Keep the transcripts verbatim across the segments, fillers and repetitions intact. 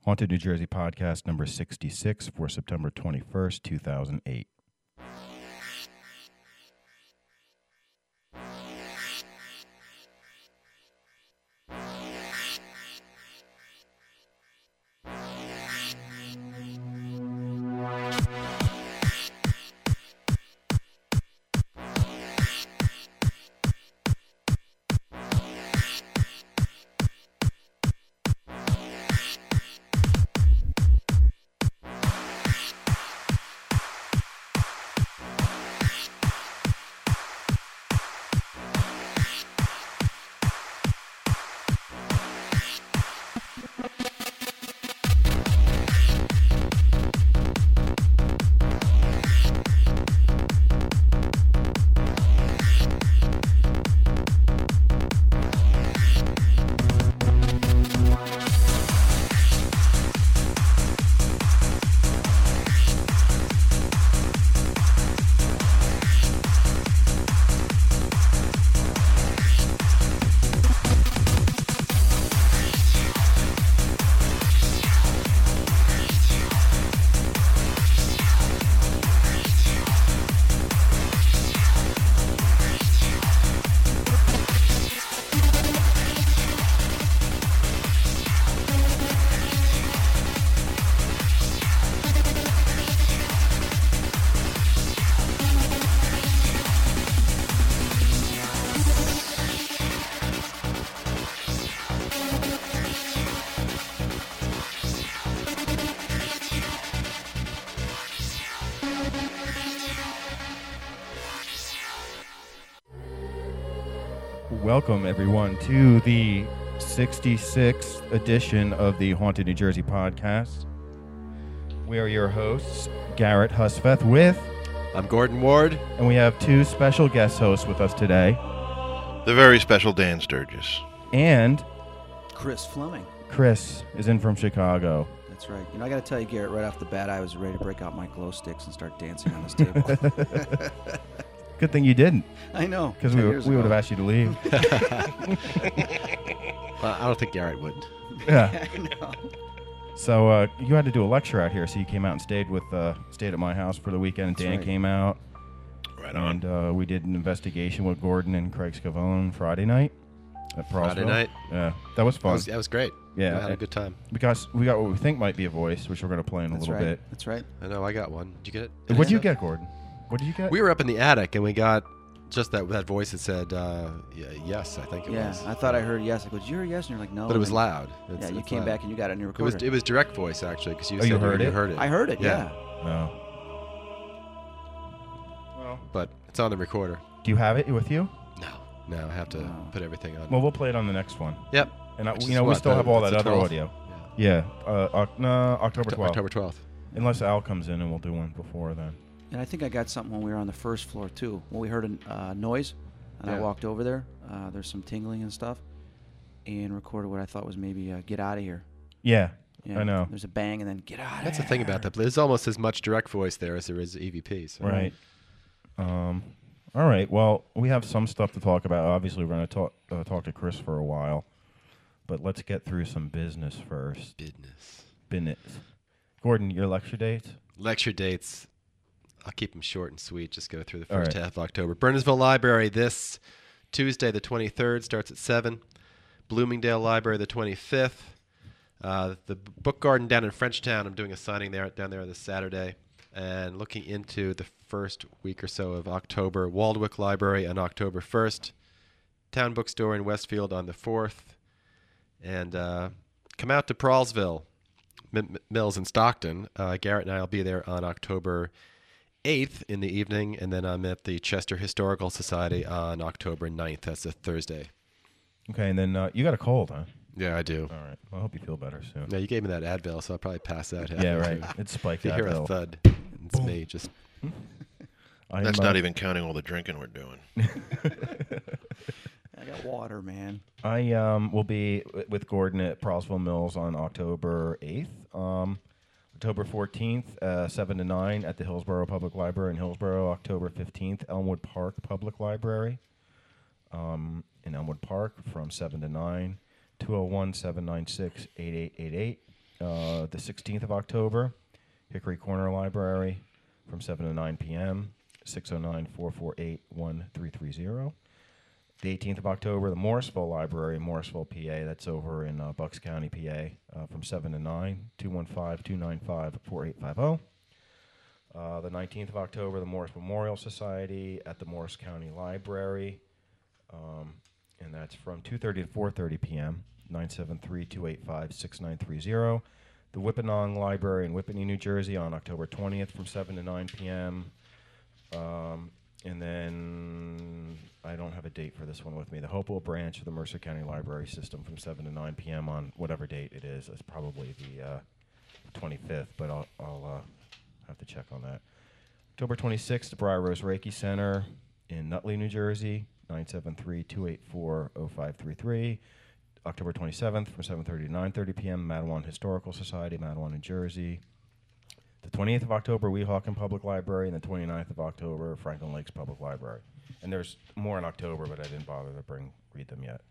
Haunted New Jersey podcast number sixty-six for September twenty-first, two thousand eight. Welcome, everyone, to the sixty-sixth edition of the Haunted New Jersey podcast. We are your hosts, Garrett Husfeth with... I'm Gordon Ward. And we have two special guest hosts with us today. The very special Dan Sturgis. And... Chris Fleming. Chris is in from Chicago. That's right. You know, I got to tell you, Garrett, right off the bat, I was ready to break out my glow sticks and start dancing on this table. Good thing you didn't. I know. Because we, we would have asked you to leave. Well, I don't think Garrett would. Yeah. I know. So uh, you had to do a lecture out here, so you came out and stayed with uh, stayed at my house for the weekend. That's Dan right. came out. Right on. And uh, we did an investigation with Gordon and Craig Scavone Friday night at Friday Prosville. night. Yeah, that was That fun. was, that was great. Yeah. I had a good time. Because we got what we think might be a voice, which we're going to play in a That's little right. bit. That's right. I know, I got one. Did you get it? What did you get, Gordon? What did you get? We were up in the attic, and we got just that that voice that said, uh, yeah, yes, I think it Yeah, was. I thought I heard yes. I go, did you hear yes? And you're like, no. But it was And loud. then- It's- Yeah, you it's came loud. back and you got it in your It was recorder. it was direct voice, actually, because you Oh, said you heard you it? heard it. I heard it, Yeah. yeah. No. Well, But it's on the recorder. do you have it with you? No. No, I have to No. put everything on. Well, we'll play it on the next one. Yep. And I, Which you is know, we what, still the- have all it's that the other twelfth? audio. Yeah. Yeah, uh, Oc- no, October twelfth. October twelfth. Unless Al comes in and we'll do one before then. And I think I got something when we were on the first floor, too. When we heard a uh, noise, and I Yeah. walked over there. Uh, there's some tingling and stuff. And recorded what I thought was maybe uh, get out of here. Yeah, Yeah, I know. There's a bang and then get out of That's here. the thing about that. There's almost as much direct voice there as there is E V P. So. Right. Um, all right. Well, we have some stuff to talk about. Obviously, we're going to talk uh, talk to Chris for a while, but let's get through some business first. Business. Business. Gordon, your lecture dates? Lecture dates. I'll keep them short and sweet. Just go through the All first right. half of October. Burnsville Library this Tuesday, the twenty-third, starts at seven. Bloomingdale Library, the twenty-fifth. Uh, the Book Garden down in Frenchtown, I'm doing a signing there down there this Saturday. And looking into the first week or so of October, Waldwick Library on October first. Town Bookstore in Westfield on the fourth. And uh, come out to Prallsville M- M- Mills in Stockton. Uh, Garrett and I will be there on October eighth in the evening, and then I'm at the Chester Historical Society on October ninth. That's a Thursday. Okay, and then uh, you got a cold, huh? Yeah, I do. All right. Well, I hope you feel better soon. Yeah, you gave me that Advil, so I'll probably pass out. Yeah, halfway right. through. It's spiked If you hear a Advil. thud, it's me. Just I'm, That's uh, not even counting all the drinking we're doing. I got water, man. I um, will be w- with Gordon at Prosville Mills on October eighth. Um, October fourteenth, uh, seven to nine at the Hillsborough Public Library in Hillsborough. October fifteenth, Elmwood Park Public Library um, in Elmwood Park from seven to nine. two oh one, seven nine six, eight eight eight eight. Uh, the sixteenth of October, Hickory Corner Library from seven to nine p.m., six oh nine, four four eight, one three three zero. The eighteenth of October, the Morrisville Library, Morrisville, P A. That's over in uh, Bucks County, P A, uh, from seven to nine, two one five, two nine five, four eight five zero. Uh, the nineteenth of October, the Morris Memorial Society at the Morris County Library, um, and that's from two thirty to four thirty p.m., nine seven three, two eight five, six nine three zero. The Whippany Library in Whippany, New Jersey on October twentieth from seven to nine p.m. Um, and then I don't have a date for this one with me. The Hopewell branch of the Mercer County Library System from seven to nine p.m. on whatever date it is. It's probably the uh, twenty-fifth, but I'll, I'll uh, have to check on that. October twenty-sixth, the Briar Rose Reiki Center in Nutley, New Jersey, nine seven three, two eight four, zero five three three. October twenty-seventh from seven thirty to nine thirty p.m., Matawan Historical Society, Matawan, New Jersey. The twentieth of October, Weehawken Public Library, and the twenty-ninth of October, Franklin Lakes Public Library. And there's more in October, but I didn't bother to bring read them yet.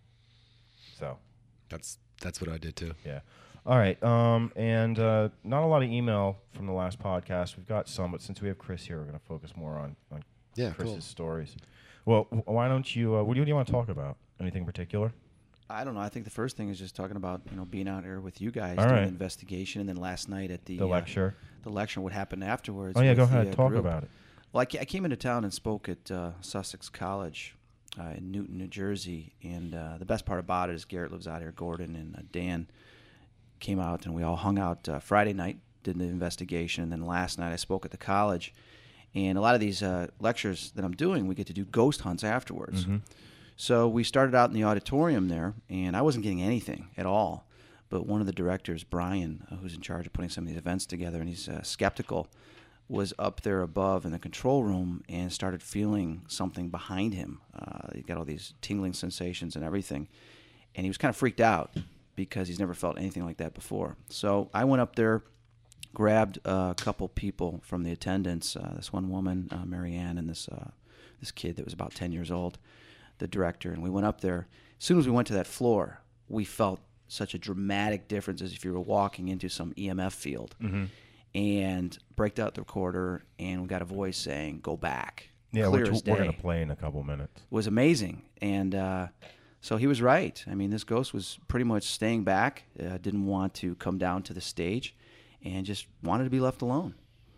So, That's that's what I did too. yeah. All right. Um, and uh, not a lot of email from the last podcast. We've got some, but since we have Chris here, we're going to focus more on, on Yeah, Chris's cool. stories. Well, w- why don't you, uh, what do you, what do you want to talk about? Anything in particular? I don't know. I think the first thing is just talking about, you know, being out here with you guys All doing right. the investigation, and then last night at the The uh, lecture. the lecture, what happened afterwards. Oh, yeah, with go the, ahead. uh, Talk group. about it. Well, I, ca- I came into town and spoke at uh, Sussex College uh, in Newton, New Jersey, and uh, the best part about it is Garrett lives out here, Gordon, and uh, Dan came out, and we all hung out uh, Friday night, did the investigation, and then last night I spoke at the college. And a lot of these uh, lectures that I'm doing, we get to do ghost hunts afterwards. Mhm. So we started out in the auditorium there, and I wasn't getting anything at all. But one of the directors, Brian, uh, who's in charge of putting some of these events together, and he's uh, skeptical, was up there above in the control room and started feeling something behind him. Uh, he got all these tingling sensations and everything. And he was kind of freaked out because he's never felt anything like that before. So I went up there, grabbed uh, a couple people from the attendants, uh, this one woman, uh, Marianne, and this uh, this kid that was about ten years old, the director, and we went up there. As soon as we went to that floor, we felt such a dramatic difference as if you were walking into some E M F field. Mm-hmm. And breaked out the recorder, and we got a voice saying, "Go back." Yeah, Clear which as we're day. going to play in a couple minutes. It was amazing. And uh, so he was right. I mean, this ghost was pretty much staying back, uh, didn't want to come down to the stage, and just wanted to be left alone.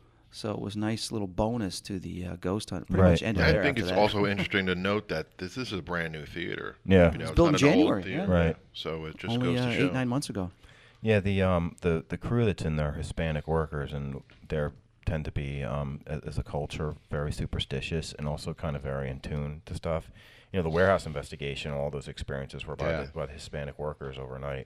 So it was a nice little bonus to the uh, ghost hunt. Pretty Right. much ended I there think after it's that. also interesting to note that this, this is a brand new theater. Yeah. You know, It was it's built not in an old January, theater. yeah. Right. So it just Only goes uh, to show. eight, nine months ago. Yeah, the um the, the crew that's in there, Hispanic workers, and they're tend to be um a- as a culture very superstitious and also kind of very in tune to stuff. You know, the warehouse investigation, all those experiences were by Yeah. the, by the Hispanic workers overnight.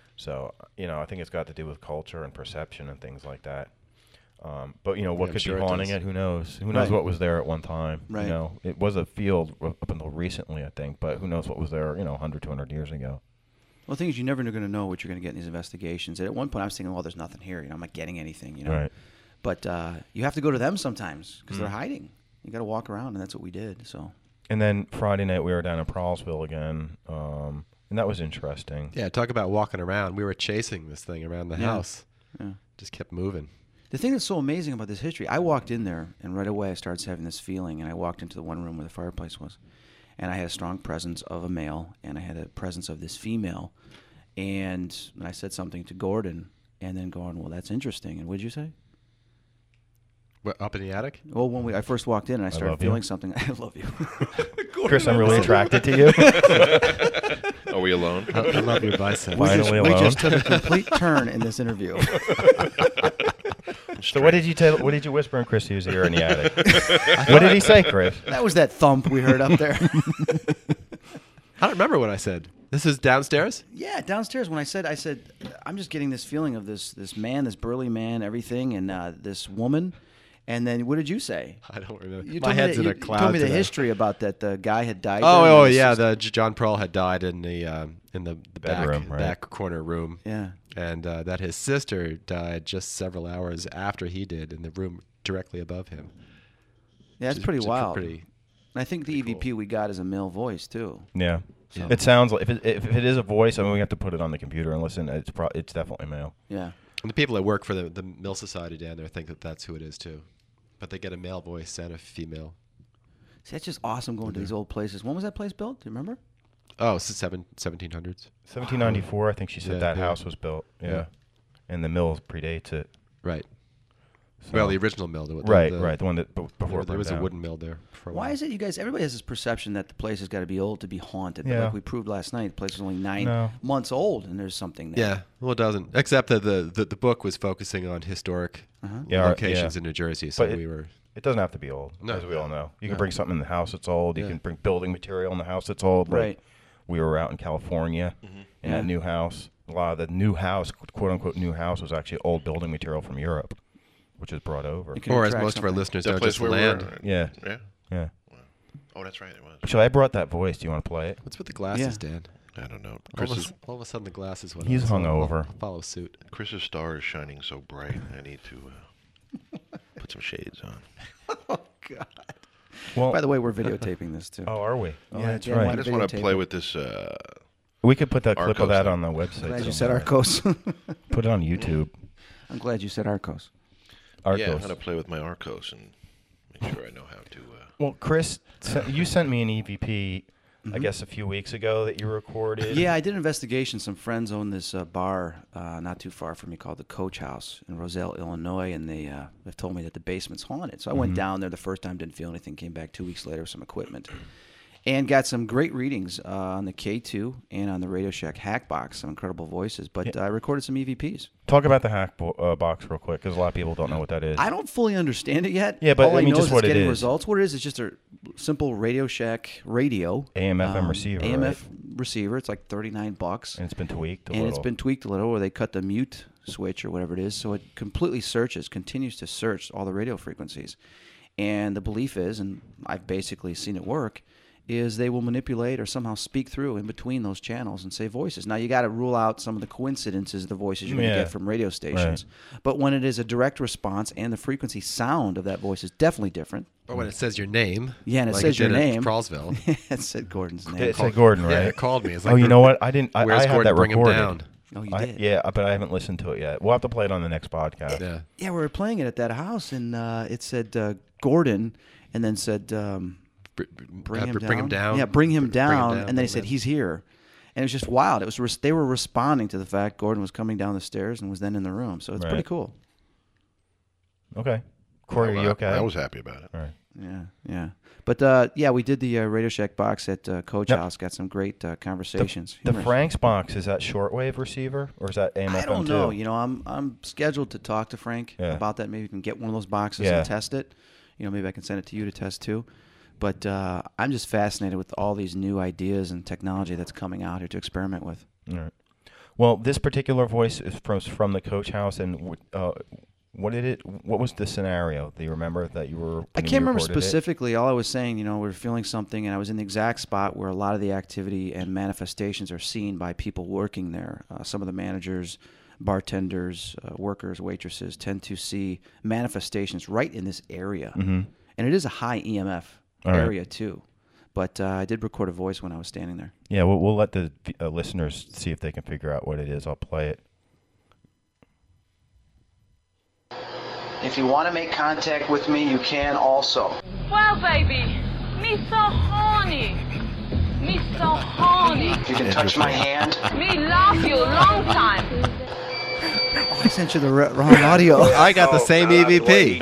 So you know, I think it's got to do with culture and perception and things like that. Um, but you know, what Yeah, I'm could sure be it haunting does. it? Who knows? Who knows Right. what was there at one time? Right. You know, it was a field r- up until recently, I think. But who knows what was there? You know, one hundred, two hundred years ago. Well, the thing is, you're never going to know what you're going to get in these investigations. And at one point, I was thinking, well, there's nothing here. You know, I'm not getting anything, you know. Right. But uh, you have to go to them sometimes because Mm. they're hiding. You got to walk around, and that's what we did. So And then Friday night we were down in Prowlsville again, um, and that was interesting. Yeah, talk about walking around. We were chasing this thing around the Yeah. house. Yeah. Just kept moving. the thing that's so amazing about this history, I walked in there, and right away I started having this feeling, and I walked into the one room where the fireplace was, and I had a strong presence of a male, and I had a presence of this female, and I said something to Gordon, and then going, well, that's interesting. And what did you say? What, up in the attic? Well, when we I first walked in, and I started love you. feeling something. I love you. Chris, I'm really attracted to you. Are we alone? I, I love your bicep. We just, Finally we alone. just took a complete turn in this interview. So what did you tell? What did you whisper in Chris's ear in the attic? What did he say, Chris? That was that thump we heard up there. I don't remember what I said. This is downstairs? Yeah, downstairs when I said, I said, I'm just getting this feeling of this this man, this burly man, everything, and uh, this woman. And then what did you say? I don't remember. You My told me head's that- in you a cloud told me the today. history about that the guy had died. Oh, there, oh and yeah, his the J- John Pearl had died in the um, in the, the back Bedroom, right. back corner room. Yeah. And uh, that his sister died just several hours after he did in the room directly above him. Yeah, that's Which is- pretty which is wild. Pretty, And I think the E V P cool. we got is a male voice too. Yeah. So- It sounds like if it, if it is a voice, I mean, we have to put it on the computer and listen. It's pro- it's definitely male. Yeah. And the people that work for the the Mill Society down there think that that's who it is too, but they get a male voice and a female. See, that's just awesome going to these old places. When was that place built? Do you remember? Oh, it's the seven, seventeen hundreds. seventeen ninety-four, I think she said Yeah, that yeah. house was built. Yeah. Yeah. And the mill predates it. Right. So- Well, the original mill. The, the, right, the, right. The one that b- before There, it there was burned a down. wooden mill there. For a Why while. is it you guys, everybody has this perception that the place has got to be old to be haunted. But Yeah. like we proved last night, the place was only nine No. months old and there's something there. Yeah, well, it doesn't. Except that the, the, the book was focusing on historic Uh-huh. Yeah, our- locations yeah. in New Jersey, so But we it- were. It doesn't have to be old, No. as we all know. You can No. bring something in the house that's old. You Yeah. can bring building material in the house that's old. Like Right. we were out in California Mm-hmm. in Yeah. that new house. A lot of the new house, quote unquote, new house was actually old building material from Europe, which is brought over. It can Or as attract most of our something. listeners That know, place just where we land. were. Yeah, Yeah. yeah. Oh, that's right. It was. Actually, I brought that voice. Do you want to play it? What's with the glasses, Dan? I don't know. All of, Chris's a, all of a sudden, the glasses went He's on, so I'll- hungover. I'll follow suit. Chris's star is shining so bright. I need to uh, put some shades on. Oh, God. Well, By the way, we're videotaping this too. oh, are we? Oh, yeah, that's Dan, I why right. just want to videotape play it. with this. Uh, We could put that clip Arcos of that thing. on the website. Glad you said somewhere. Arcos. Put it on YouTube. I'm glad you said Arcos. Arcos. yeah, how to play with my Arcos and make sure I know how to. Uh, Well, Chris, sen- you sent me an E V P, I guess, a few weeks ago that you recorded. Yeah, I did an investigation. Some friends own this uh, bar uh, not too far from me called the Coach House in Roselle, Illinois, and they uh, have told me that the basement's haunted. So I went down there the first time, didn't feel anything, came back two weeks later with some equipment. And got some great readings uh, on the K two and on the Radio Shack Hackbox, some incredible voices. But uh, I recorded some E V Ps. Talk about the hack bo- uh, box real quick, because a lot of people don't know what that is. I don't fully understand it yet. Yeah, but all I I, mean, know just is what it's it getting is. results. What it is, it's just a simple Radio Shack radio. A M F M um, receiver, A M right? F receiver. It's like thirty-nine bucks. and it's been tweaked a and little. it's been tweaked a little where they cut the mute switch or whatever it is, so it completely searches, continues to search all the radio frequencies. And the belief is, and I've basically seen it work, is they will manipulate or somehow speak through in between those channels and say voices. Now you got to rule out some of the coincidences of the voices you're going Yeah. to get from radio stations. But when it is a direct response and the frequency sound of that voice is definitely different. Or when it says your name. Yeah, and it like says your did at name. Crawlsville. It said Gordon's name. It said Gordon, right? Yeah, it called me. It's like, oh, you know what? I didn't. I, Where's I had Gordon? that Bring him recorded. down. Oh, you I- did? yeah, but I haven't listened to it yet. We'll have to play it on the next podcast. Yeah. Yeah, we were playing it at that house, and uh, it said uh, Gordon, and then said um, Br- bring, uh, him br- bring him down. Yeah, bring him Br- down, bring him and then they bring said him he's here, and it was just wild. It was res- they were responding to the fact Gordon was coming down the stairs and was then in the room, so it's Right. pretty cool. Okay. Corey, I- are you okay? I was happy about it. All right. Yeah, yeah. But uh, yeah, we did the uh, Radio Shack box at uh, Coach Yep. House. Got some great uh, The, conversations. the Humorous. Frank's box, is that shortwave receiver or is that A M F M I don't too? know. You know, I'm I'm scheduled to talk to Frank Yeah. about that. Maybe we can get one of those boxes Yeah. and test it. You know, maybe I can send it to you to test too. But uh, I'm just fascinated with all these new ideas and technology that's coming out here to experiment with. All right. Well, this particular voice is from from the Coach House, and w- uh, what did it? What was the scenario? Do you remember that you were? I when you can't remember recorded it? specifically. All I was saying, you know, we were feeling something, and I was in the exact spot where a lot of the activity and manifestations are seen by people working there. Uh, some of the managers, bartenders, uh, workers, waitresses tend to see manifestations right in this area, Mhm. and it is a high E M F All right. area too. But uh, I did record a voice when I was standing there. Yeah, we'll, we'll let the uh, listeners see if they can figure out what it is. I'll play it. If you want to make contact with me, you can also. Well, baby, me so horny. Me so horny. You can touch my hand. Me love you long time. Oh, I sent you the r- wrong audio. I got the same E V P.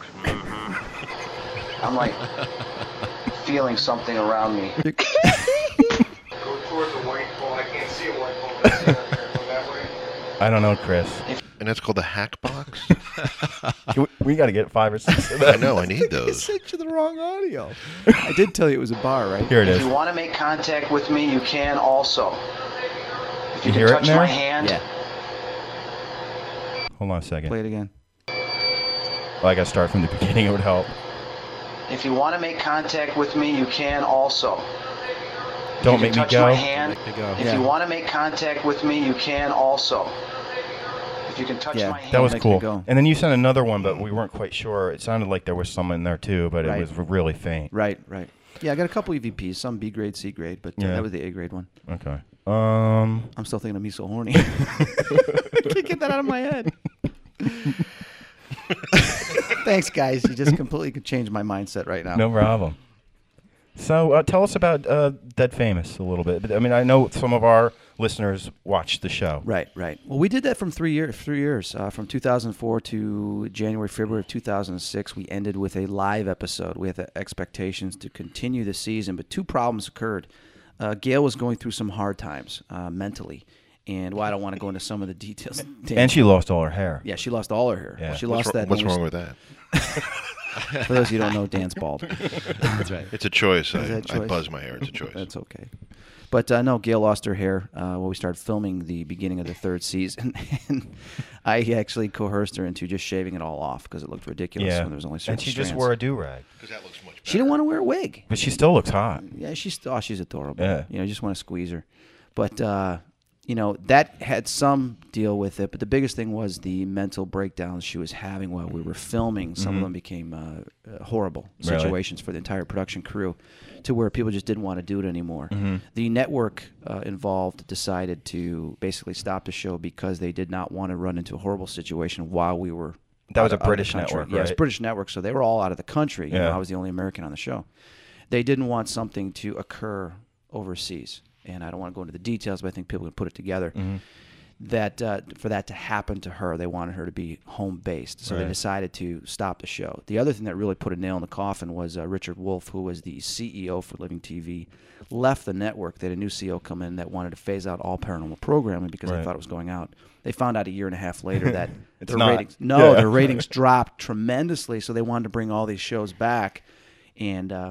I'm like feeling something around me. Go towards the white pole. I can't see a white pole. Go that way. I don't know, Chris. And that's called the hack box? we we got to get five or six of I them. know, I need those. sent you the wrong audio. I did tell you it was a bar, right? Here it If is. you want to make contact with me, you can also. If You can hear it touch in there? my hand. Yeah. Hold on a second. Play it again. Well, I got to start from the beginning. It would help. If you want to make contact with me, you can also. Don't you make can me touch go. my hand. Make me go. If Yeah. you want to make contact with me, you can also. If you can touch Yeah, my hand. that was makes me cool. go. And then you sent another one, but we weren't quite sure. It sounded like there was some in there too, but Right. it was really faint. Right, right. Yeah, I got a couple E V Ps, some B grade, C grade, but uh, Yeah. that was the A grade one. Okay. Um. I'm still thinking of me so horny. I can't get that out of my head. Thanks, guys. You just completely changed my mindset right now. No problem. So uh, tell us about uh, Dead Famous a little bit. I mean, I know some of our listeners watched the show. Right, right. Well, we did that from three years. Three years, uh, from two thousand four to January, February of two thousand six. We ended with a live episode. We had the expectations to continue the season, but two problems occurred. Uh, Gail was going through some hard times uh, mentally, and well, I don't want to go into some of the details. And she lost all her hair. Yeah, she lost all her hair. Yeah. She What's, lost wr- that. what's when we wrong with that? For those of you who don't know, Dan's bald. That's right. It's a choice. I, Is that a I choice? buzz my hair. It's a choice. That's okay. But uh, no, Gail lost her hair uh, when we started filming the beginning of the third season, and I actually coerced her into just shaving it all off because it looked ridiculous Yeah. when there was only certain And she just strands. wore a do-rag. Because that looks much better. She didn't want to wear a wig. But she still looks hot. Yeah, she's oh, she's adorable. Yeah. You know, you just want to squeeze her. But uh, you know, that had some deal with it. But the biggest thing was the mental breakdowns she was having while we were filming. Some of them became uh, uh, horrible Really? situations for the entire production crew, to where people just didn't want to do it anymore. The network uh, involved decided to basically stop the show because they did not want to run into a horrible situation while we were. That was out a of- out of the British country. network, Yeah, it was right? British network, so they were all out of the country. You know, Yeah. I was the only American on the show. They didn't want something to occur overseas, and I don't want to go into the details, but I think people can put it together. Mm-hmm. That uh, for that to happen to her, they wanted her to be home based, so they Right. decided to stop the show. The other thing that really put a nail in the coffin was uh, Richard Wolff, who was the C E O for Living T V, left the network. They had a new C E O come in that wanted to phase out all paranormal programming because Right. they thought it was going out. They found out a year and a half later that It's their not. ratings no, Yeah. their ratings dropped tremendously, so they wanted to bring all these shows back, and. Uh,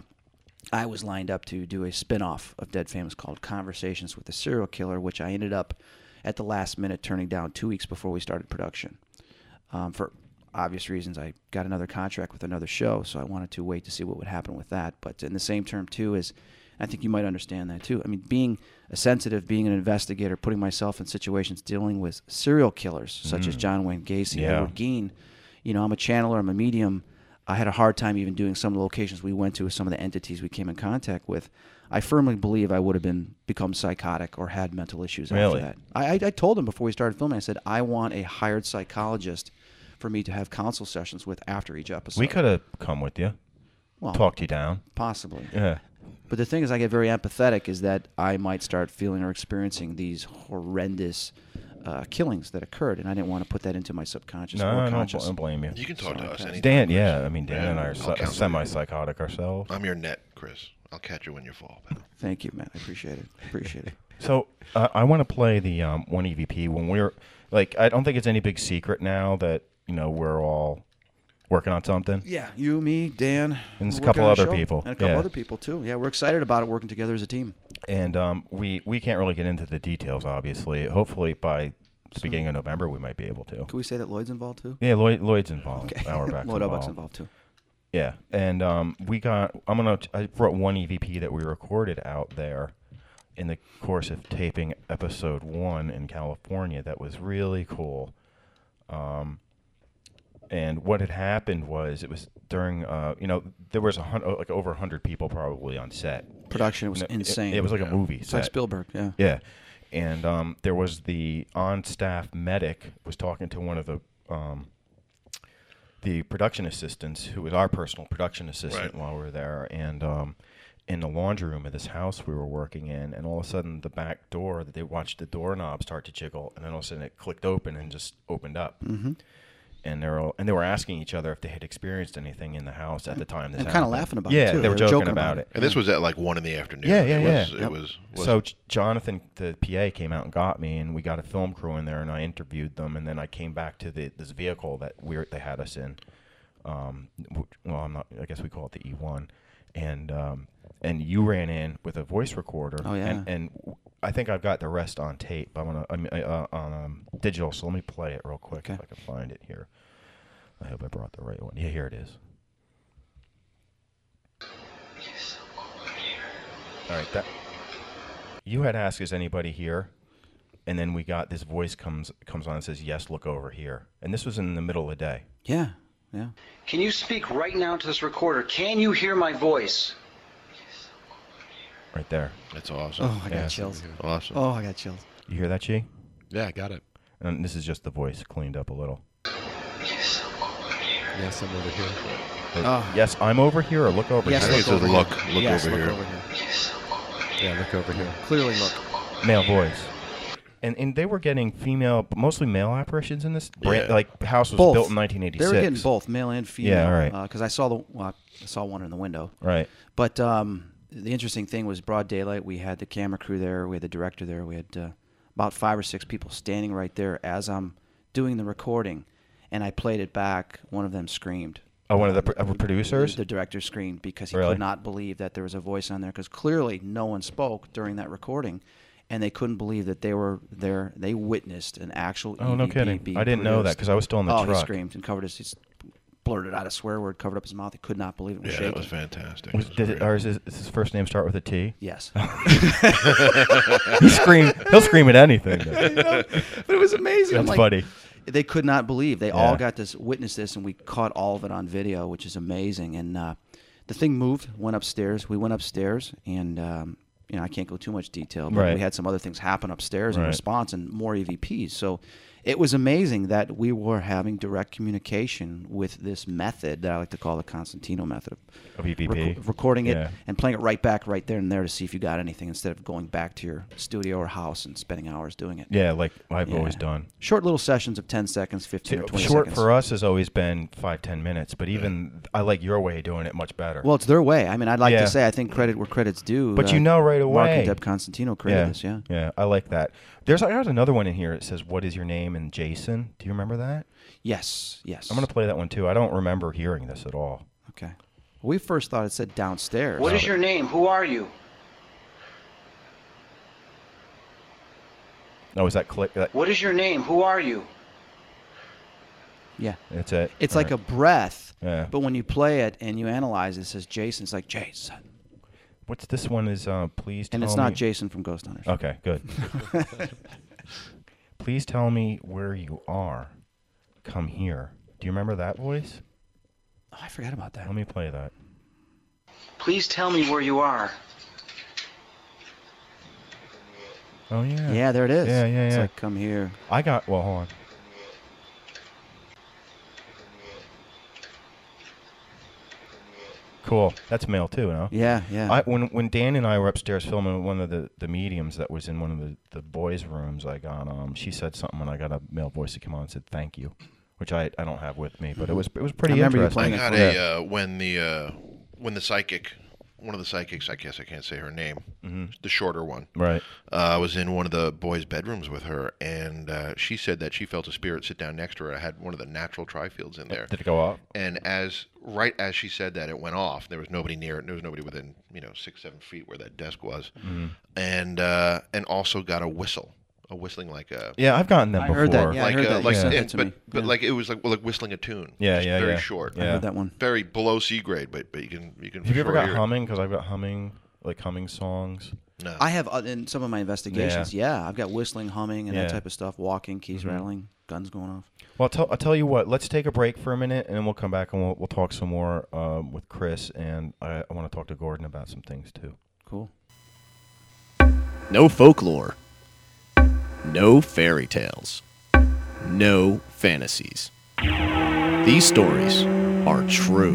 I was lined up to do a spin-off of Dead Famous called Conversations with the Serial Killer, which I ended up at the last minute turning down two weeks before we started production. Um, for obvious reasons, I got another contract with another show, so I wanted to wait to see what would happen with that. But in the same term, too, is I think you might understand that, too. I mean, being a sensitive, being an investigator, putting myself in situations dealing with serial killers, such as John Wayne Gacy, Yeah. Edward Gein, you know, I'm a channeler, I'm a medium. I had a hard time even doing some of the locations we went to with some of the entities we came in contact with. I firmly believe I would have been become psychotic or had mental issues Really? after that. I, I, I told him before we started filming, I said, I want a hired psychologist for me to have consult sessions with after each episode. We could have come with you, well, talked you down. possibly. Yeah. But the thing is, I get very empathetic is that I might start feeling or experiencing these horrendous uh, killings that occurred, and I didn't want to put that into my subconscious No, or I don't, conscious. bl- don't blame you. You can talk to us anytime. Dan, Chris. yeah. I mean, Dan Yeah, and I are I'll si- counsel you. semi-psychotic ourselves. I'm your net, Chris. I'll catch you when you fall. pal. Thank you, man. I appreciate it. Appreciate it. So uh, I want to play the um, one E V P when we're like. I don't think it's any big secret now that you know we're all working on something. Yeah, you, me, Dan, And there's a we're couple working on other show. people. and a couple Yeah. other people too. Yeah, we're excited about it, working together as a team. And um, we we can't really get into the details, obviously. Hopefully by the beginning of November we might be able to. Can we say that Lloyd's involved too? Yeah, Lloyd, Lloyd's involved. Okay, Auerbach's Lloyd involved. Auerbach's involved too. Yeah, and um, we got. I'm gonna. I brought one E V P that we recorded out there in the course of taping episode one in California. That was really cool. Um, and what had happened was it was during. Uh, you know, there was a hundred, like over a hundred people probably on set. Production was And it- insane. It, was like a movie. It's like set. Spielberg. Yeah. Yeah, and um, there was the on-staff medic was talking to one of the um, the production assistants, who was our personal production assistant Right. while we were there, and um, in the laundry room of this house we were working in, and all of a sudden the back door, that they watched the doorknob start to jiggle, and then all of a sudden it clicked open and just opened up. Mm-hmm. And they were all, and they were asking each other if they had experienced anything in the house at the time. This And kinda happened. laughing about it, yeah, too. they They were were joking, joking about about it. And this was at like one in the afternoon. Yeah, yeah, it yeah. Was, Yep. It was. was So J- Jonathan, the P A, came out and got me, and we got a film crew in there, and I interviewed them, and then I came back to the this vehicle that we were, they had us in. Um, w- well, I'm not. I guess we call it the E one, and um, and you ran in with a voice recorder. Oh, yeah. And, and w- I think I've got the rest on tape. I'm gonna I mean, uh, on um, digital. So let me play it real quick Okay. if I can find it here. I hope I brought the right one. Yeah, here it is. All right, that you had asked, "Is anybody here?" And then we got this voice comes comes on and says, "Yes, look over here." And this was in the middle of the day. Yeah. Yeah. Can you speak right now to this recorder? Can you hear my voice? Right there. That's awesome. Oh, I got Yeah. chills. Awesome. Oh, I got chills. You hear that, Chi? Yeah, I got it. And this is just the voice cleaned up a little. Yes, I'm over here. Oh. Yes, I'm over here, or look over Yes, I here. think look it says over look, here. look Yes, over look here. over here. Yeah, look over here. Clearly look. Male voice. And and they were getting female, mostly male apparitions in this. Brand, Yeah. Like, the house was Both. built in nineteen eighty-six. They were getting both, male and female. Yeah, all right. Because I saw the well, I saw one in the window. Right. But um, the interesting thing was broad daylight. We had the camera crew there. We had the director there. We had uh, about five or six people standing right there as I'm doing the recording, and I played it back. One of them screamed. Oh, one of the pr- uh, producers? The director screamed because he Really? could not believe that there was a voice on there because clearly no one spoke during that recording. And they couldn't believe that they were there. They witnessed an actual Oh, no E V P kidding. being I didn't know that produced. because I was still in the oh, truck. he screamed and covered his, he blurted out a swear word, covered up his mouth. He could not believe it. Was Yeah, shaking. that was fantastic. Was, It was did it, great. or is his, does his first name start with a T? Yes. he scream. He'll scream at anything. though. But it was amazing. I'm That's like, funny. They could not believe. They all Yeah. got to s- witness this, and we caught all of it on video, which is amazing. And uh, the thing moved, went upstairs. We went upstairs, and um, you know I can't go too much detail, but Right. we had some other things happen upstairs in Right. response, and more E V Ps. So it was amazing that we were having direct communication with this method that I like to call the Constantino method Of E V P. Rec- recording it Yeah. and playing it right back right there and there to see if you got anything instead of going back to your studio or house and spending hours doing it. Yeah, like I've Yeah. always done. Short little sessions of ten seconds, fifteen or twenty Short seconds. for us has always been five, ten minutes, but even I like your way of doing it much better. Well, it's their way. I mean, I'd like Yeah. to say I think credit where credit's due. But uh, you know right Mark away. and Deb Constantino created yeah, this, yeah. yeah, I like that. There's there's another one in here. It says, "What is your name?" and Jason. Do you remember that? Yes, yes. I'm gonna play that one too. I don't remember hearing this at all. Okay. We first thought it said downstairs. What is your name? Who are you? Oh, is that click? That, What is your name? Who are you? Yeah. that's it. It's All like right. a breath, Yeah. but when you play it and you analyze it, it says Jason. It's like Jason. What's this one? Is uh, please tell And it's me. not Jason from Ghost Hunters. Okay, good. Please tell me where you are. Come here. Do you remember that voice? Oh, I forgot about that. Let me play that. Please tell me where you are. Oh yeah. Yeah, there it is. Yeah, yeah, It's yeah. like, come here. I got. Well, hold on. Cool. That's male too, no? Yeah, yeah. I, when when Dan and I were upstairs filming one of the, the mediums that was in one of the, the boys' rooms, I got um she said something and I got a male voice to come on and said thank you, which I, I don't have with me, but it was it was pretty I remember you interesting. I playing got it a uh, when the uh, when the psychic, one of the psychics, I guess I can't say her name, Mm-hmm. the shorter one, Right. uh, was in one of the boys' bedrooms with her, and uh, she said that she felt a spirit sit down next to her. I had one of the natural tri-fields in there, Did it go off? and as right as she said that, it went off. There was nobody near it. There was nobody within you know six seven feet where that desk was, Mm-hmm. and uh, and also got a whistle, a whistling like a. Yeah, I've gotten them I before. heard that, yeah. I like heard a, that. You like sent it- that to but me. but Yeah. like it was like like whistling a tune. Yeah, Just yeah, very yeah. short. I Yeah. heard that one. Very below C grade, but but you can you can. Have you for ever sure got hear it. humming? Because I've got humming, like humming songs. No. I have uh, in some of my investigations. Yeah. I've got whistling, humming, and Yeah. that type of stuff. Walking, keys rattling, guns going off. Well, I'll tell, I'll tell you what. Let's take a break for a minute, and then we'll come back and we'll, we'll talk some more um, with Chris, and I, I want to talk to Gordon about some things too. Cool. No folklore. No fairy tales. No fantasies. These stories are true.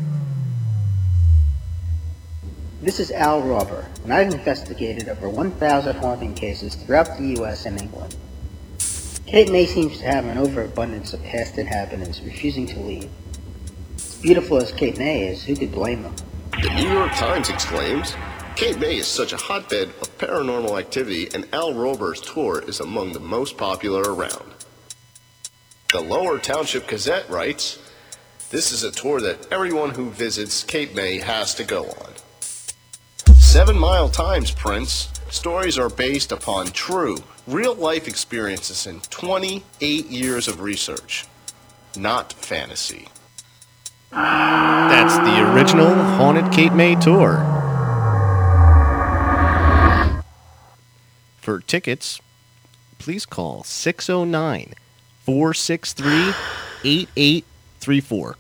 This is Al Rober, and I've investigated over one thousand haunting cases throughout the U S and England. Cape May seems to have an overabundance of past inhabitants refusing to leave. As beautiful as Cape May is, who could blame them? The New York Times exclaims, Cape May is such a hotbed of paranormal activity, and Al Rober's tour is among the most popular around. The Lower Township Gazette writes, this is a tour that everyone who visits Cape May has to go on. Seven Mile Times prints, stories are based upon true, real-life experiences in twenty-eight years of research, not fantasy. That's the original Haunted Cape May tour. For tickets, please call six oh nine, four six three, eight eight three four.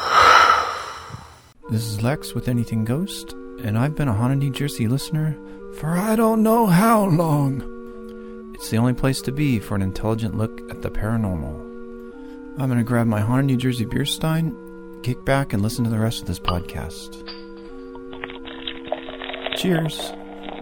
This is Lex with Anything Ghost, and I've been a Haunted New Jersey listener for I don't know how long. It's the only place to be for an intelligent look at the paranormal. I'm going to grab my Haunted New Jersey beer stein, kick back, and listen to the rest of this podcast. Cheers.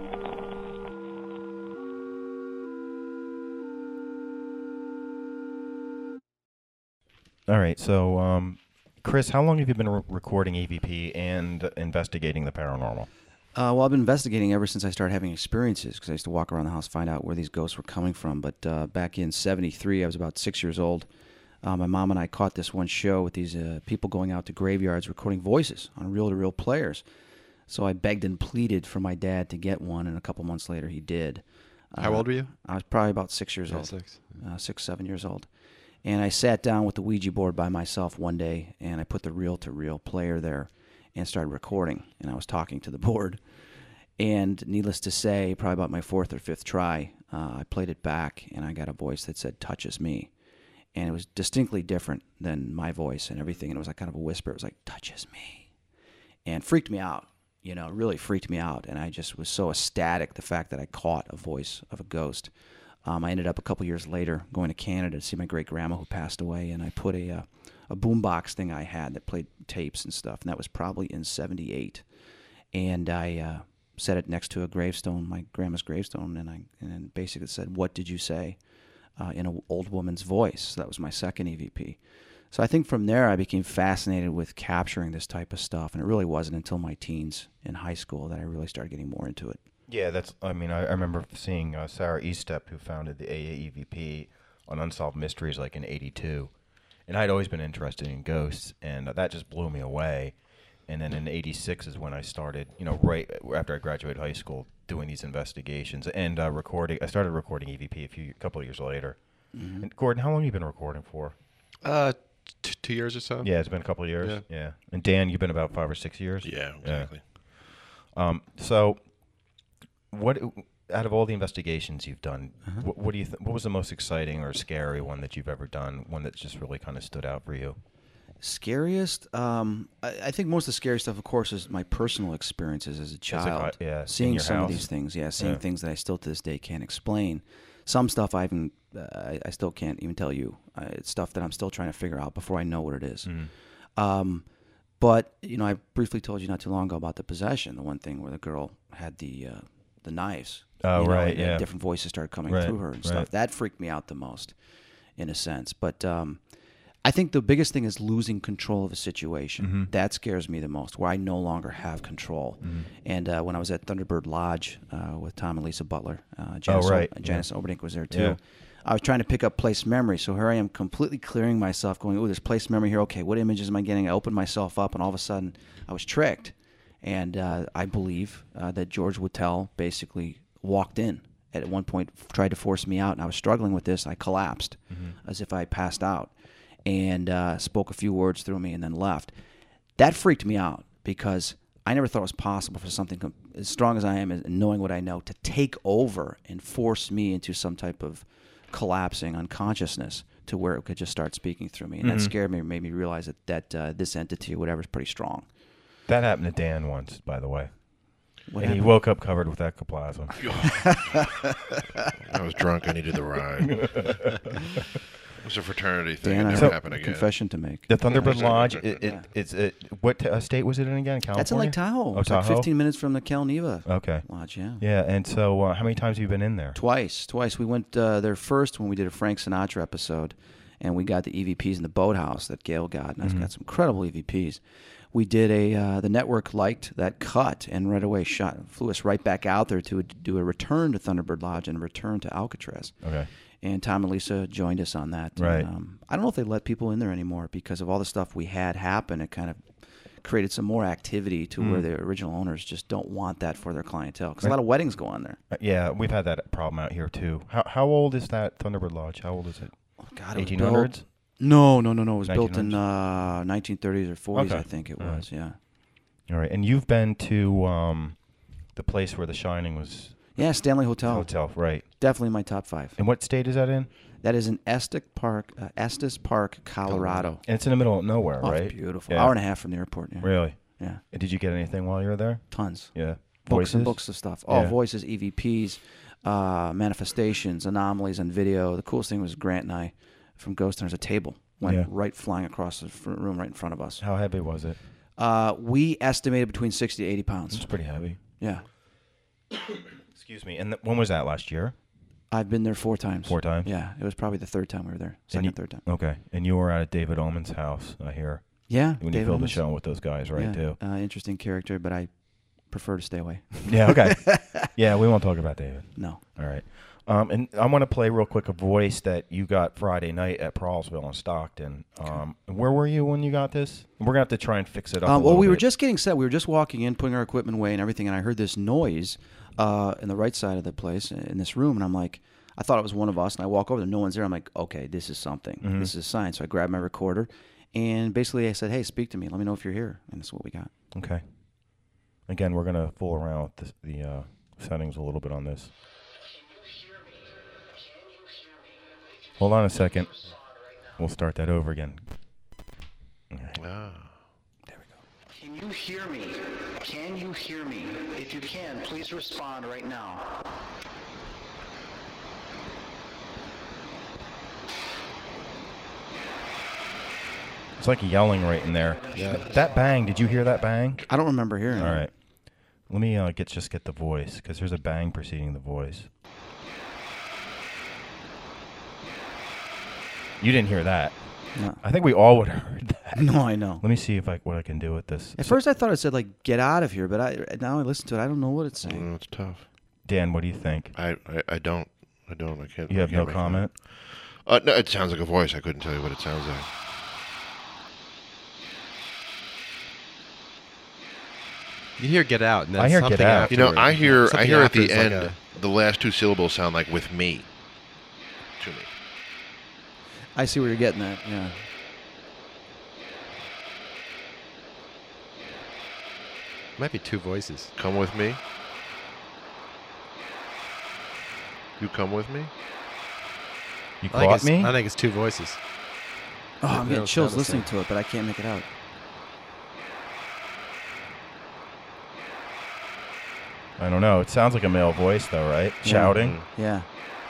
All right, so um, Chris, how long have you been re- recording E V P and investigating the paranormal? Uh, well, I've been investigating ever since I started having experiences, because I used to walk around the house, find out where these ghosts were coming from. But uh, back in seventy-three, I was about six years old. Uh, my mom and I caught this one show with these uh, people going out to graveyards recording voices on reel-to-reel players. So I begged and pleaded for my dad to get one, and a couple months later he did. How Uh, old were you? I was probably about six years Yeah, old. six. Uh, six, seven years old. And I sat down with the Ouija board by myself one day, and I put the reel-to-reel player there and started recording. And I was talking to the board. And needless to say, probably about my fourth or fifth try, uh, I played it back, and I got a voice that said, "Touches me." And it was distinctly different than my voice and everything. And it was like kind of a whisper. It was like, "Touches me." And freaked me out. You know, really freaked me out. And I just was so ecstatic, the fact that I caught a voice of a ghost. Um, I ended up a couple years later going to Canada to see my great-grandma who passed away, and I put a uh, a boombox thing I had that played tapes and stuff, and that was probably in seventy-eight. And I uh, set it next to a gravestone, my grandma's gravestone, and I and basically said, "What did you say?" Uh, in an old woman's voice. So that was my second E V P. So I think from there I became fascinated with capturing this type of stuff, and it really wasn't until my teens in high school that I really started getting more into it. Yeah, that's. I mean, I, I remember seeing uh, Sarah Eastep, who founded the A A E V P on Unsolved Mysteries, like in eighty-two, and I'd always been interested in ghosts, and uh, that just blew me away. And then in eighty-six is when I started, you know, right after I graduated high school, doing these investigations and uh, recording. I started recording E V P a few, a couple of years later. Mm-hmm. And Gordon, how long have you been recording for? Uh, t- two years or so. Yeah, it's been a couple of years. Yeah. yeah. And Dan, you've been about five or six years. Yeah, exactly. Yeah. Um. So, what out of all the investigations you've done, Uh-huh. what, what do you? Th- what was the most exciting or scary one that you've ever done? One that just really kind of stood out for you? Scariest? Um, I, I think most of the scary stuff, of course, is my personal experiences as a like, child. uh, yeah, in seeing your some house. of these things, yeah, seeing Yeah. things that I still to this day can't explain. Some stuff I even, uh, I, I still can't even tell you. Uh, it's stuff that I'm still trying to figure out before I know what it is. Mm-hmm. Um, but you know, I briefly told you not too long ago about the possession, the one thing where the girl had the uh, the knives. Oh, you know, right, and yeah. Different voices started coming Right, through her and right. stuff. That freaked me out the most, in a sense. But um, I think the biggest thing is losing control of a situation. Mm-hmm. That scares me the most, where I no longer have control. Mm-hmm. And uh, when I was at Thunderbird Lodge uh, with Tom and Lisa Butler, uh, Janice, Oh, right, o- Janice Oberdink was there too. Yeah. I was trying to pick up place memory, so here I am completely clearing myself, going, "Oh, there's place memory here. Okay, what images am I getting?" I opened myself up, and all of a sudden, I was tricked. And uh, I believe uh, that George Whitell basically walked in at one point, f- tried to force me out, and I was struggling with this. I collapsed Mm-hmm. as if I passed out, and uh, spoke a few words through me, and then left. That freaked me out because I never thought it was possible for something com- as strong as I am, and knowing what I know, to take over and force me into some type of collapsing unconsciousness to where it could just start speaking through me. And Mhm. that scared me, made me realize that, that uh, this entity or whatever is pretty strong. That happened to Dan once, by the way. What and he happened? woke up covered with ectoplasm. I was drunk. I needed the ride. It was a fraternity thing. Dan, it I never have happened a again. confession to make. The Thunderbird Yeah. Lodge, it, it, Yeah. it's it, what uh, state was it in again? California? That's in Lake Tahoe. Oh, it's like Tahoe? fifteen minutes from the Calneva Okay. Lodge, yeah. Yeah, and so uh, how many times have you been in there? Twice, twice. We went uh, there first when we did a Frank Sinatra episode, and we got the E V Ps in the boathouse that Gail got, and I've Mhm. got some incredible E V Ps. We did a, uh, the network liked that cut and right away shot, flew us right back out there to do a return to Thunderbird Lodge and a return to Alcatraz. Okay. And Tom and Lisa joined us on that. Right. And, um, I don't know if they let people in there anymore because of all the stuff we had happen. It kind of created some more activity to Mm. where the original owners just don't want that for their clientele because Right. a lot of weddings go on there. Uh, yeah, we've had that problem out here too. How how old is that Thunderbird Lodge? How old is it? Oh, God, it was eighteen hundreds? built- No, no, no, no. It was built in nineteen uh, nineteen thirties or forties, Okay. I think it All right. was. Yeah. All right, and you've been to um, the place where The Shining was. Yeah, Stanley Hotel. Hotel, right? Definitely my top five. And what state is that in? That is in Estes Park, uh, Estes Park, Colorado. And it's in the middle of nowhere, Oh, right? it's beautiful. Yeah. Hour and a half from the airport. Yeah. Really? Yeah. And did you get anything while you were there? Tons. Yeah. Books and Voices? books of stuff. Oh, Yeah. voices, E V Ps, uh, manifestations, anomalies on video. The coolest thing was Grant and I from Ghost Hunters, a table. went Yeah. right flying across the front room right in front of us. How heavy was it? Uh, we estimated between sixty to eighty pounds. It's pretty heavy. Yeah. Excuse me. And th- when was that? Last year? I've been there four times. Four times? Yeah, it was probably the third time we were there. And Second, you- third time. Okay. And you were out at David Ullman's house, I hear. Yeah, When David you filmed the Ullman's- show with those guys, right, yeah, too? Uh, interesting character, but I prefer to stay away. Yeah, okay. Yeah, we won't talk about David. No. All right. Um, and I want to play real quick a voice that you got Friday night at Prallsville in Stockton. Um, where were you when you got this? We're going to have to try and fix it up a Um, well, little we were bit. just getting set. We were just walking in, putting our equipment away and everything, and I heard this noise uh, in the right side of the place in this room, and I'm like, I thought it was one of us, and I walk over there, no one's there. I'm like, okay, this is something. Mhm. This is a sign. So I grabbed my recorder, and basically I said, hey, speak to me. Let me know if you're here, and that's what we got. Okay. Again, we're going to fool around with this, the uh, settings a little bit on this. Hold on a second. We'll start that over again. Ah. Can you hear me? Can you hear me? If you can, please respond right now. It's like yelling right in there. Yeah. That bang, did you hear that bang? I don't remember hearing All it. right. Let me uh, get just get the voice, because there's a bang preceding the voice. You didn't hear that. No. I think we all would have heard that. No, I know. Let me see if I what I can do with this. At So- first I thought it said, like, get out of here, but I now I listen to it. I don't know what it's saying. Mm, it's tough. Dan, what do you think? I, I, I don't. I don't. I can't. You I have can't no make comment? it out. Uh, no, it sounds like a voice. I couldn't tell you what it sounds like. You hear "get out," and then I hear something "get out." You know, afterward. I hear. I Something hear at the after is like end, a- the last two syllables sound like "with me." To me. I see where you're getting at, yeah. might be two voices. Come with me. You come with me. You I think, caught it's, me? I think it's two voices. Oh, They I'm getting don't chills sound the listening same. to it, but I can't make it out. I don't know. It sounds like a male voice, though, right? Yeah. Shouting. Yeah.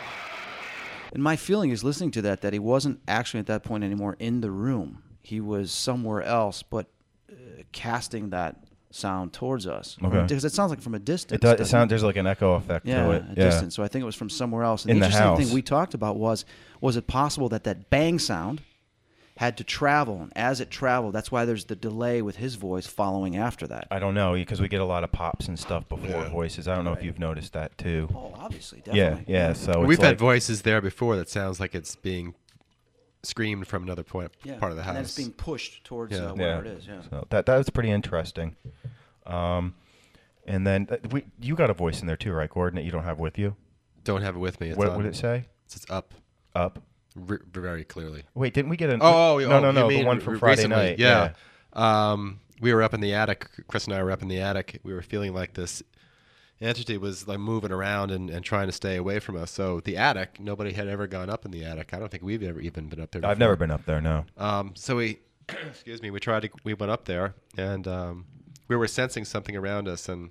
And my feeling is listening to that that he wasn't actually at that point anymore in the room. He was somewhere else, but uh, casting that sound towards us. Okay. Because it sounds like from a distance. It does. It doesn't sounds. There's like an echo effect yeah, to it. a Yeah. distance. So I think it was from somewhere else. And In the the interesting house. thing we talked about was, was it possible that that bang sound had to travel, and as it traveled, that's why there's the delay with his voice following after that. I don't know, because we get a lot of pops and stuff before Yeah. voices. I don't know if you've noticed that too. Oh, obviously, Yeah, definitely. yeah. So We've it's had like, voices there before that sounds like it's being screamed from another point, Yeah. part of the house. And then it's being pushed towards Yeah. uh, wherever it is. Yeah. So that that was pretty interesting. Um, and then uh, we you got a voice in there too, right, Gordon? That you don't have with you. Don't have it with me. It's What on- would it say? It's, it's up, Up. r- very clearly. Wait, didn't we get an? Oh, oh, no, oh, no, you no, the mean one from re- Friday recently. night. Yeah. Um, we were up in the attic. Chris and I were up in the attic. We were feeling like this entity was like moving around and, and trying to stay away from us. So the attic, nobody had ever gone up in the attic. I don't think we've ever even been up there. I've before. never been up there. No. Um, so we, excuse me, we tried to, we went up there and um, we were sensing something around us, and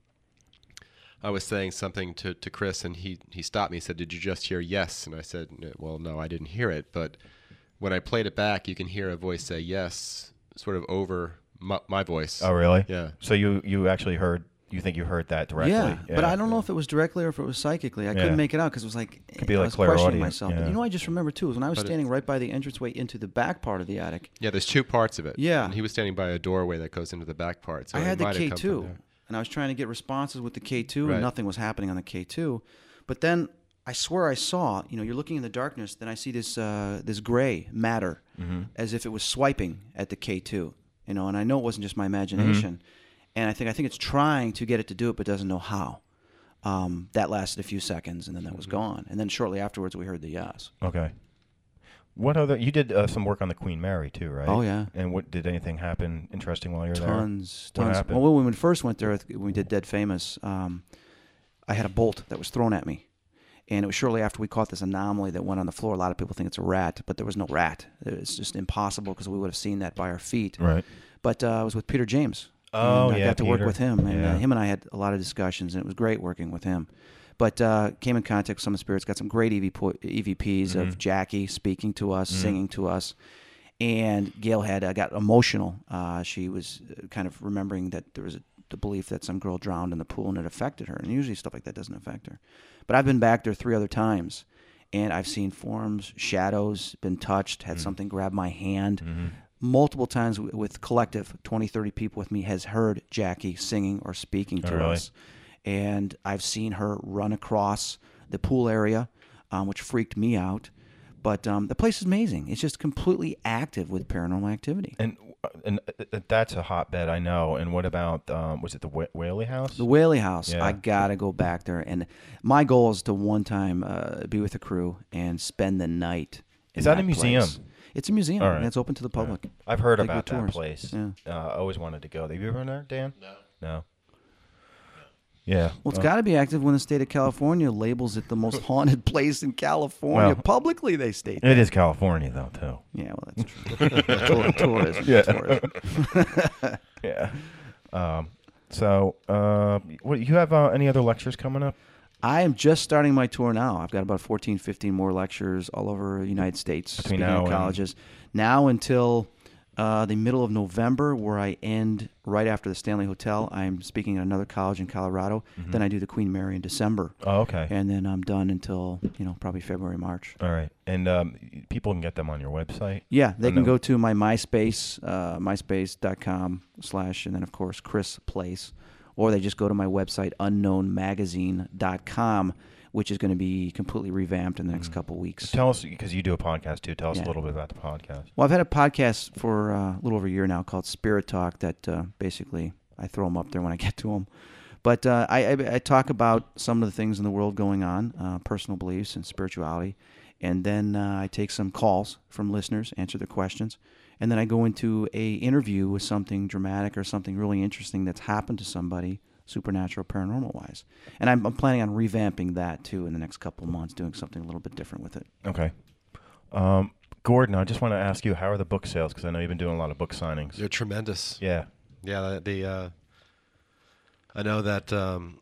I was saying something to, to Chris, and he, he stopped me. He said, "Did you just hear yes?" And I said, "N- well, no, I didn't hear it. But when I played it back, you can hear a voice say yes, sort of over my, my voice. Oh, really? Yeah. So you you actually heard? You think you heard that directly? Yeah, but I don't know if it was directly or if it was psychically. I Yeah. couldn't make it out because it was like Could be I like was questioning clairaudient, myself. But yeah. you know, what I just remember too is when I was But it- standing right by the entranceway into the back part of the attic. Yeah, there's two parts of it. Yeah. And he was standing by a doorway that goes into the back part. So I it had the might have K come from two, there. and I was trying to get responses with the K two, Right. and nothing was happening on the K two. But then I swear I saw, you know, you're looking in the darkness, then I see this uh, this gray matter, Mm-hmm. as if it was swiping at the K two, you know. And I know it wasn't just my imagination, and I think I think it's trying to get it to do it, but doesn't know how. Um, that lasted a few seconds, and then that was gone. And then shortly afterwards, we heard the yes. Okay. What other? You did uh, some work on the Queen Mary too, right? Oh, yeah. And what did anything happen interesting while you were there? Tons, What tons. happened? Well, when we first went there, when we did Dead Famous, um, I had a bolt that was thrown at me. And it was shortly after we caught this anomaly that went on the floor. A lot of people think it's a rat, but there was no rat. It's just impossible because we would have seen that by our feet. Right. But uh, I was with Peter James. Oh, and I yeah, got to work Peter. with him. And Yeah. uh, him and I had a lot of discussions, and it was great working with him. But uh, came in contact with some of the spirits, got some great E V P, E V Ps Mhm. of Jackie speaking to us, Mhm. singing to us. And Gail had uh, got emotional. Uh, she was uh, kind of remembering that there was a, the belief that some girl drowned in the pool and it affected her. And usually stuff like that doesn't affect her. But I've been back there three other times, and I've seen forms, shadows, been touched, had mm-hmm. something grab my hand. Mm-hmm. Multiple times with collective, twenty, thirty people with me, has heard Jackie singing or speaking to oh, really? us. And I've seen her run across the pool area, um, which freaked me out. But um, the place is amazing. It's just completely active with paranormal activity. And and that's a hotbed, I know. And what about, um, was it the Wh- Whaley House? The Whaley House. Yeah. I got to go back there. And my goal is to one time uh, be with the crew and spend the night in Is that, that a museum? place. It's a museum, All right. and it's open to the public. Yeah. I've heard Take about that tours. place. Yeah. Uh, I always wanted to go. Have you ever been there, Dan? No. No. Yeah. Well, it's well, got to be active when the state of California labels it the most haunted place in California. Well, Publicly, they state It that. is California, though, too. Yeah, well, that's true. Tour, tourism. Yeah. tourism. yeah. Um, so, uh, what, you have uh, any other lectures coming up? I am just starting my tour now. I've got about fourteen, fifteen more lectures all over the United States, Between speaking now at and- colleges. Now until uh, the middle of November, where I end right after the Stanley Hotel. I'm speaking at another college in Colorado. Mm-hmm. Then I do the Queen Mary in December. Oh, okay. And then I'm done until, you know, probably February, March. All right. And um, people can get them on your website? Yeah, they Or can no? go to my MySpace, uh, myspace.com slash, and then, of course, Chris Place. Or they just go to my website, unknown magazine dot com, which is going to be completely revamped in the next Mm. couple weeks. Tell us, because you do a podcast, too. Tell us Yeah. a little bit about the podcast. Well, I've had a podcast for uh, a little over a year now called Spirit Talk that uh, basically I throw them up there when I get to them. But uh, I, I, I talk about some of the things in the world going on, uh, personal beliefs and spirituality. And then uh, I take some calls from listeners, answer their questions. And then I go into a interview with something dramatic or something really interesting that's happened to somebody, supernatural, paranormal-wise. And I'm, I'm planning on revamping that, too, in the next couple of months, doing something a little bit different with it. Okay. Um, Gordon, I just want to ask you, how are the book sales? Because I know you've been doing a lot of book signings. They're tremendous. Yeah. Yeah, the, the uh, I know that um,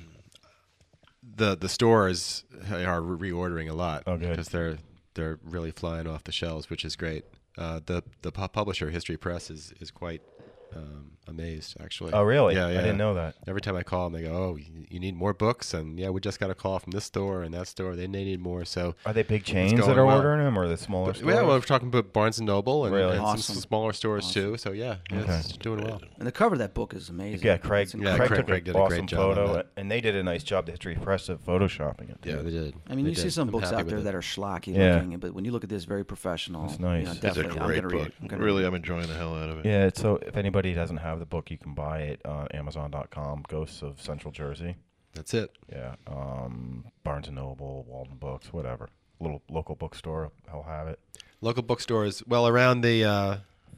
the the stores are re- reordering a lot Oh, good. because they're they're really flying off the shelves, which is great. Uh, the the pu- publisher History Press is is quite um, amazed, actually. Oh, really? Yeah, I yeah. didn't know that. Every time I call them, they go, "Oh, you, you need more books?" And yeah, we just got a call from this store and that store. They, they need more. So Are they big it's chains that going are well. ordering them, or the smaller But, stores? yeah, well, we're talking about Barnes and Noble and, Really? and Awesome. some smaller stores Awesome. too. So yeah, yeah Okay. it's doing well. And the cover of that book is amazing. Yeah, Craig. It's Yeah, Craig, Craig- took Craig an did a great awesome job on photo, that. and they did a nice job. The History Press of photoshopping it. Yeah, too. they did. I mean, They you see did. some I'm books happy out there with that it. are schlocky Yeah. looking, but when you look at this, very professional. It's nice. You know, It's a It's a definitely, I'm great gonna read book. it. I'm gonna Really, read I'm enjoying the hell out of it. Yeah, it's, so if anybody doesn't have the book, you can buy it on Amazon dot com, Ghosts of Central Jersey. That's it. Yeah, um, Barnes and Noble, Walden Books, whatever. Little local bookstore, I'll have it. Local bookstores, well, around the uh,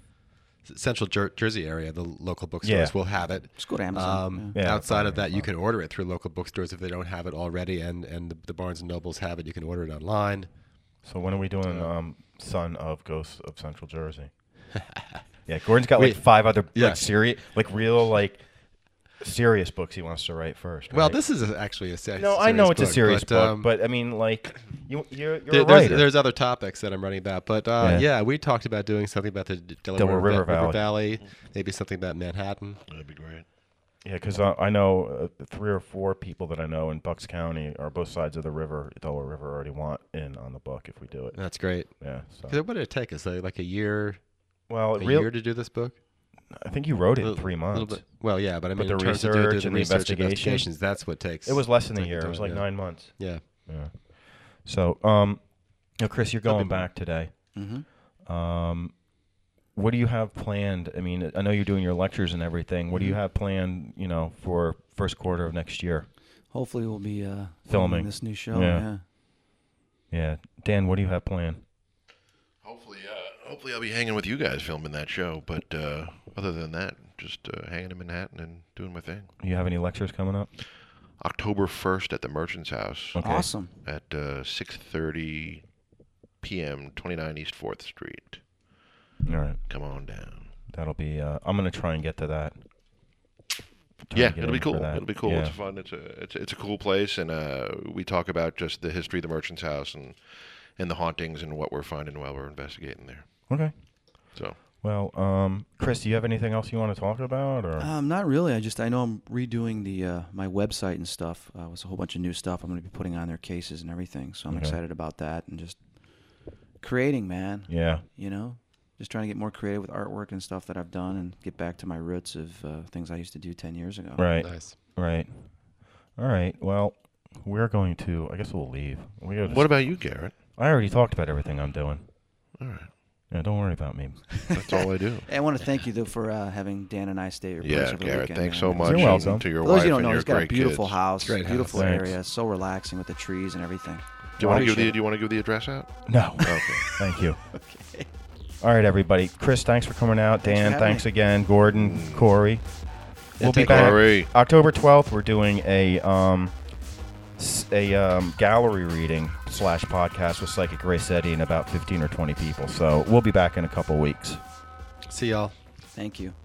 Central Jer- Jersey area, the local bookstores Yeah. will have it. Just go to Amazon. Um, Yeah. Yeah, outside of probably that, you Amazon. can order it through local bookstores if they don't have it already, and, and the, the Barnes and Nobles have it. You can order it online. So when are we doing um, Son of Ghosts of Central Jersey? Yeah, Gordon's got like We- five other yeah. like serious, like real like serious books he wants to write first. Well, right? this is a, actually a se- no, serious I know it's a book, serious but, book, um, but I mean, like you, you're, you're there- a there's, writer. there's other topics that I'm writing about, but uh, Yeah. yeah. we talked about doing something about the D- Delaware, Delaware River Va- Valley. Valley, maybe something about Manhattan. That'd be great. Yeah, because I, I know uh, three or four people that I know in Bucks County or both sides of the river, Delaware River, already want in on the book if we do it. That's great. Yeah. So. 'Cause what did it take us? Like, like a year, Well, a real, year to do this book? I think you wrote it in Little- three little months. bit- Well, yeah, but I But mean, the in terms of doing- research doing and the research investigation- investigations, that's what takes. It was less than a takes year. It time, was like yeah. nine months. Yeah. Yeah. So, um, now, Chris, you're That'll going be more. back today. Mm-hmm. Um, what do you have planned? I mean, I know you're doing your lectures and everything. What do you Mhm. have planned, you know, for first quarter of next year? Hopefully, we'll be uh, Filming. this new show. Yeah. Yeah. Yeah. Dan, what do you have planned? Hopefully, uh, hopefully I'll be hanging with you guys filming that show. But uh, other than that, just uh, hanging in Manhattan and doing my thing. You have any lectures coming up? October first at the Merchant's House. Okay. Awesome. At uh, six thirty p.m., twenty-nine East fourth Street. All right. Come on down. That'll be. Uh, I'm gonna try and get to that. Try Yeah, to get it'll be in for cool. that. It'll be cool. Yeah. It's fun. It's a it's a, it's a cool place, and uh, we talk about just the history of the Merchant's House and and the hauntings and what we're finding while we're investigating there. Okay. Well, um, Chris, do you have anything else you want to talk about? Or Um, not really. I just I know I'm redoing the uh, my website and stuff. Uh, with a whole bunch of new stuff I'm going to be putting on their cases and everything. So I'm Okay. excited about that and just creating, man. Yeah. You know, just trying to get more creative with artwork and stuff that I've done and get back to my roots of uh, things I used to do ten years ago. Right. Nice. Right. All right. Well, we're going to. I guess we'll leave. We gotta What about you, Garrett? I already talked about everything I'm doing. All right. Yeah, don't worry about me. That's all I do. Hey, I want to thank you though for uh, having Dan and I stay at your place Yeah, over the Garrett, weekend, thanks man. so much. You're and welcome. To your For those wife you don't and know, your he's got a great beautiful kids. house, Great beautiful house. area, Thanks. so relaxing with the trees and everything. Do you want to give Appreciate the it. Do you want to give the address out? No. Okay. Thank you. Okay. All right, everybody. Chris, thanks for coming out. Thanks for Dan, having thanks me. again. Gordon, Corey. We'll be take back care. Corey. October twelfth. We're doing a um, s- a um, gallery reading slash podcast with Psychic Gracietti and about fifteen or twenty people. So we'll be back in a couple weeks. See y'all. Thank you.